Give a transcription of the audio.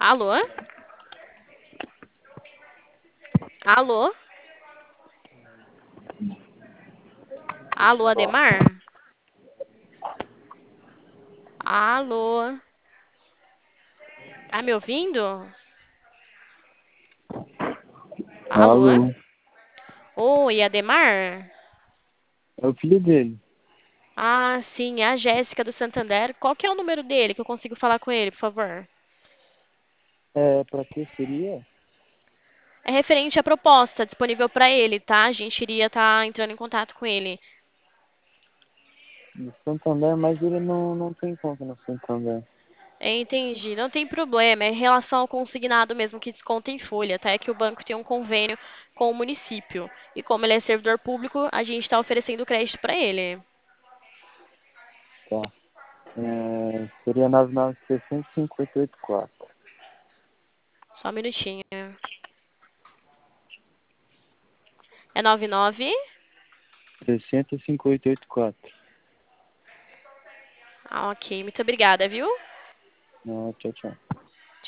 Alô? Alô? Alô, Ademar? Alô? Tá me ouvindo? Alô? Alô, Oi, Ademar? é o filho dele. Ah, sim, é a Jéssica do Santander. Qual que é o número dele que eu consigo falar com ele, por favor? Pra que seria? É referente à proposta disponível para ele, tá? A gente iria estar entrando em contato com ele. No Santander, mas ele não tem conta no Santander. Entendi, não tem problema. É em relação ao consignado mesmo que desconta em folha, tá? É que o banco tem um convênio com o município. E como ele é servidor público, a gente está oferecendo crédito para ele. Tá. Seria 99600-5884. Só um minutinho. É 99? 60-5884. Ah, ok. Muito obrigada, viu? Não, tchau, tchau.